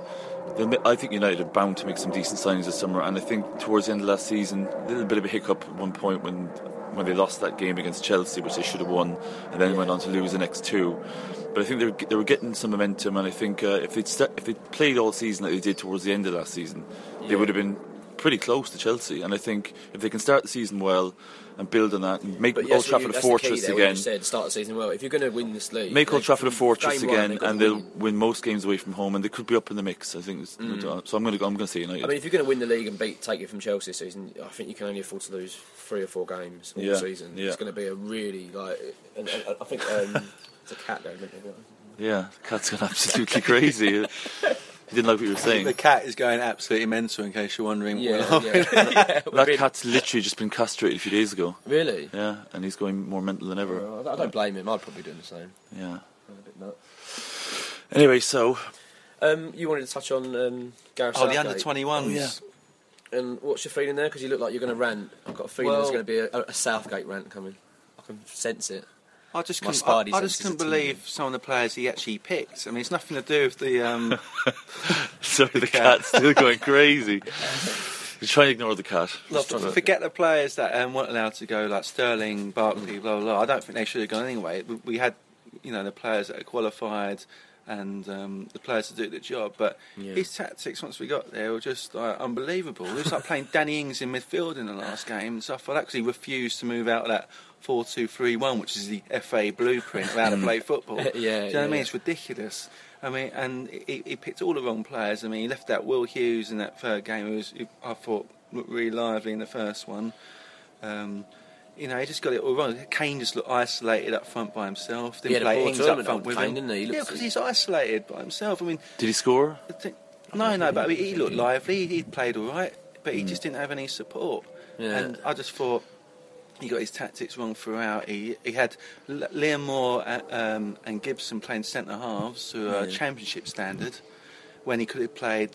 I think United are bound to make some decent signings this summer, and I think towards the end of last season, a little bit of a hiccup at one point when they lost that game against Chelsea, which they should have won, and then went on to lose the next 2. But I think they were getting some momentum, and I think if they played all season like they did towards the end of last season, they would have been pretty close to Chelsea. And I think if they can start the season well and build on that, and make Old Trafford a fortress again. You said start the season well. If you're going to win this league, make Old Trafford a fortress again, and they'll win most games away from home, and they could be up in the mix. I think. So I'm going to say United. I mean, if you're going to win the league and take it from Chelsea this season, I think you can only afford to lose 3 or 4 games all season. It's going to be a really and I think it's a cat there. Yeah, the cat's gone absolutely crazy. He didn't like what you were saying. The cat is going absolutely mental, in case you're wondering. That cat's literally just been castrated a few days ago. Really? Yeah, and he's going more mental than ever. Well, I don't blame him. I'd probably do the same. Yeah. I'm a bit nuts. Anyway, so you wanted to touch on Gareth Southgate. The under-21s. And what's your feeling there? Because you look like you're going to rant. I've got a feeling there's going to be a Southgate rant coming. I can sense it. I just My couldn't, Spidey I just senses couldn't are tingling. believe some of the players he actually picked. I mean, it's nothing to do with the. Sorry, the cat's still going crazy. He's trying to ignore the cat. Look, forget the players that weren't allowed to go, like Sterling, Barkley, blah, blah, blah. I don't think they should have gone anyway. We had, the players that are qualified and the players to do the job. But his tactics, once we got there, were just unbelievable. It was like playing Danny Ings in midfield in the last game and stuff. I actually refused to move out of that 4-2-3-1, which is the FA blueprint of how to play football. Do you know what I mean? It's ridiculous. I mean, and he picked all the wrong players. I mean, he left out Will Hughes in that third game, who I thought looked really lively in the first one. He just got it all wrong. Kane just looked isolated up front by himself. Didn't play Ings up front with him. Didn't he? Because he's isolated by himself. I mean, Did he score? No, but I mean, he looked lively. He played all right, but he just didn't have any support. Yeah. And I just thought he got his tactics wrong throughout. He had Liam Moore and Gibson playing centre halves who are Championship standard, when he could have played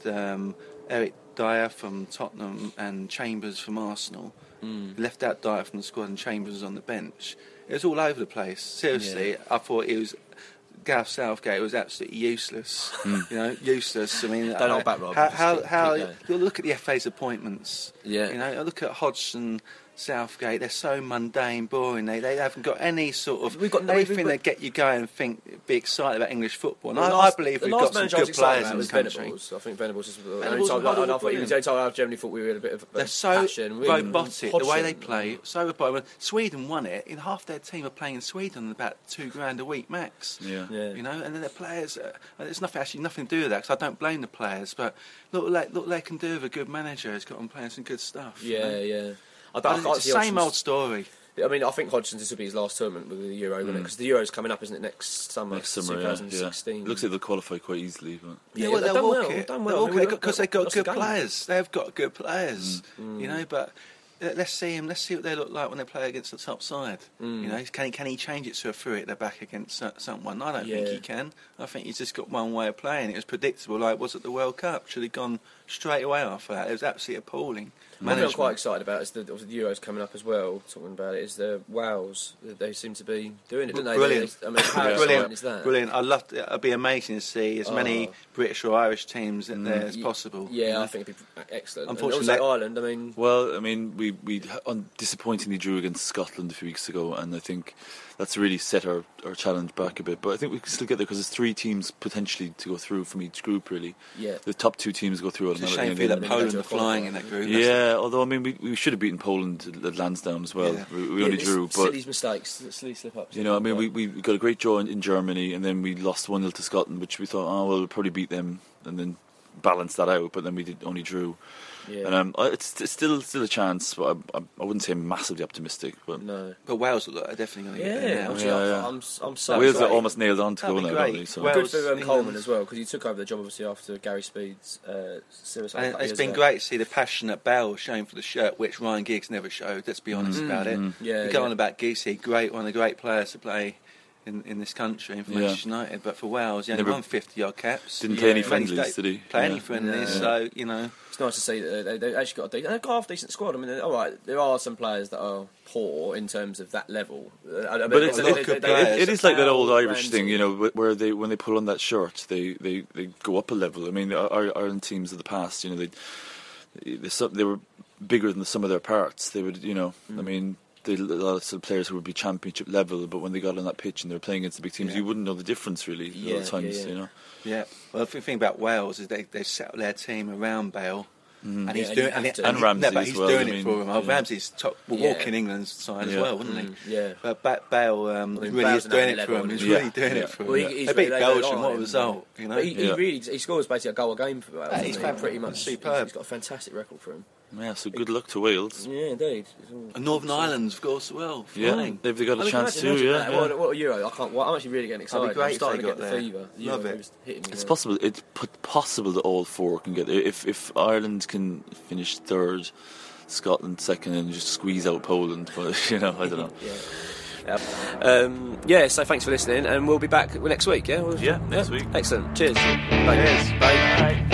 Eric Dyer from Tottenham and Chambers from Arsenal. He left out Dyer from the squad and Chambers was on the bench. It was all over the place. Seriously, I thought Gareth Southgate was absolutely useless. Useless. I mean, Don't hold back, Rob. how you look at the FA's appointments. Yeah. I look at Hodgson, Southgate. They're so mundane, boring. They haven't got any sort of anything that get you going and be excited about English football. And I believe we've got some good players in this country. Venables. I think Venables is the Venables only time. was I thought he was the only time I generally thought we had a bit of They're so passion. robotic, the way they Hodgson. play. So robotic. Sweden won it. Half their team are playing in Sweden on about $2,000 a week max. Yeah. And then the players. There's nothing to do with that, because I don't blame the players. But look what they can do with a good manager who's got them playing some good stuff. Yeah. It's the same old story. I mean, I think Hodgson's this will be his last tournament with the Euro, isn't it? Because the Euro's coming up, isn't it, next summer? Next summer, 2016. Looks like they'll qualify quite easily. But Well, they'll walk it. Done well. Because they've got good players. They've got good players. But let's see what they look like when they play against the top side. Can he change it to a through at the back against someone? I don't think he can. I think he's just got one way of playing. It was predictable, like it was at the World Cup. Should have gone straight away after that. It was absolutely appalling. One thing I'm quite excited about is the Euros coming up as well. Talking about it is the Wales. They seem to be doing it, don't they? Brilliant. I mean, how exciting is that? Brilliant. It'd be amazing to see as many British or Irish teams in there as possible. Yeah, I think it'd be excellent. Unfortunately, and also Ireland. I mean, well, we disappointingly drew against Scotland a few weeks ago, and I think that's really set our challenge back a bit. But I think we can still get there, because there's 3 teams potentially to go through from each group. Really, the top 2 teams go through. It's a shame for that Poland are flying in that group. Yeah, although I mean we should have beaten Poland at Lansdowne as well. We only drew, but silly mistakes, silly slip-ups. I mean we got a great draw in Germany, and then we lost 1-0 to Scotland, which we thought, we'll probably beat them, and then balance that out. But then we only drew. Yeah. And it's still a chance, but I wouldn't say massively optimistic. But no. But Wales are definitely going to get there now. I'm so Wales great. are almost nailed on to go now, don't they? So. Good for Coleman as well, because he took over the job obviously after Gary Speed's suicide. And it's been great to see the passion that Bale showing for the shirt, which Ryan Giggs never showed. Let's be honest about it. You go on about Giggs, he's one of the great players to play in this country, for Manchester United. But for Wales, he only won 50-odd caps. Didn't play any friendlies, did he? Play any friendlies, so it's nice to see that they've actually got they've got half decent squad. I mean, all right, there are some players that are poor in terms of that level. But it is like that old Irish thing, where when they put on that shirt, they go up a level. I mean, our Ireland teams of the past, they were bigger than the sum of their parts. They would, I mean. A lot of players who would be championship level, but when they got on that pitch and they were playing against the big teams, you wouldn't know the difference really. A lot of times, Yeah. Well, the thing about Wales is they settled their team around Bale, and he's doing and Ramsey but he's as well. doing it for him. Ramsey's walking England's side as well, wouldn't he? Yeah. But Bale really is doing it for him. He's really doing it for him. They beat Belgium. What a result! But he scores basically a goal a game for Wales. He's pretty much superb. He's got a fantastic record for him. Yeah, so good luck to Wales. Yeah, indeed. And Northern Ireland, of course, as well. Yeah, they've got a chance too. Yeah. What a Euro! I'm actually really getting excited. That'd be great I'm starting if to they get got the fever. Love it. It's possible. It's possible that all 4 can get there. If Ireland can finish 3rd, Scotland 2nd, and just squeeze out Poland, but I don't know. So thanks for listening, and we'll be back next week. Yeah. Next week. Excellent. Cheers. Bye. Cheers. Bye.